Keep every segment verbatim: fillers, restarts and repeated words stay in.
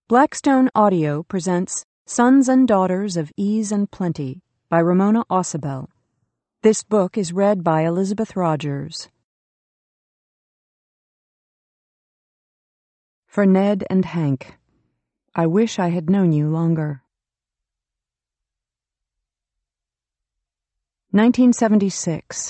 Blackstone Audio presents Sons and Daughters of Ease and Plenty by Ramona Ausubel. This book is read by Elizabeth Rogers. For Ned and Hank. I wish I had known you longer. nineteen seventy-six.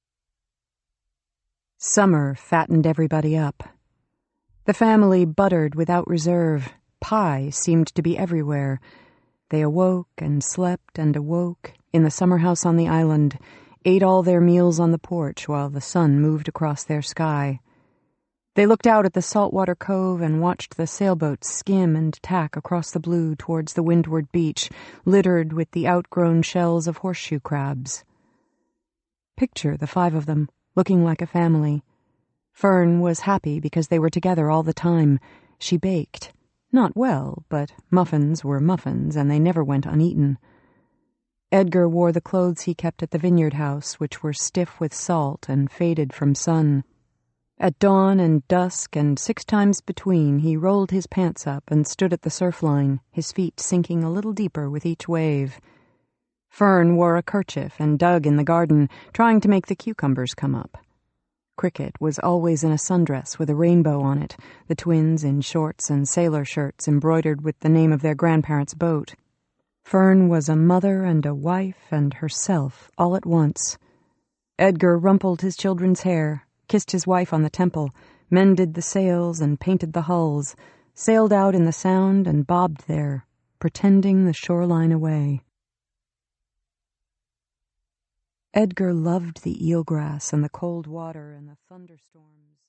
Summer fattened everybody up. The family buttered without reserve. Pie seemed to be everywhere. They awoke and slept and awoke in the summer house on the island, ate all their meals on the porch while the sun moved across their sky. They looked out at the saltwater cove and watched the sailboats skim and tack across the blue towards the windward beach, littered with the outgrown shells of horseshoe crabs. Picture the five of them, looking like a family. Fern was happy because they were together all the time. She baked. Not well, but muffins were muffins, and they never went uneaten. Edgar wore the clothes he kept at the vineyard house, which were stiff with salt and faded from sun. At dawn and dusk and six times between, he rolled his pants up and stood at the surf line, his feet sinking a little deeper with each wave. Fern wore a kerchief and dug in the garden, trying to make the cucumbers come up. Cricket was always in a sundress with a rainbow on it, the twins in shorts and sailor shirts embroidered with the name of their grandparents' boat. Fern was a mother and a wife and herself all at once. Edgar rumpled his children's hair, kissed his wife on the temple, mended the sails and painted the hulls, sailed out in the Sound and bobbed there, pretending the shoreline away. Edgar loved the eelgrass and the cold water and the thunderstorms.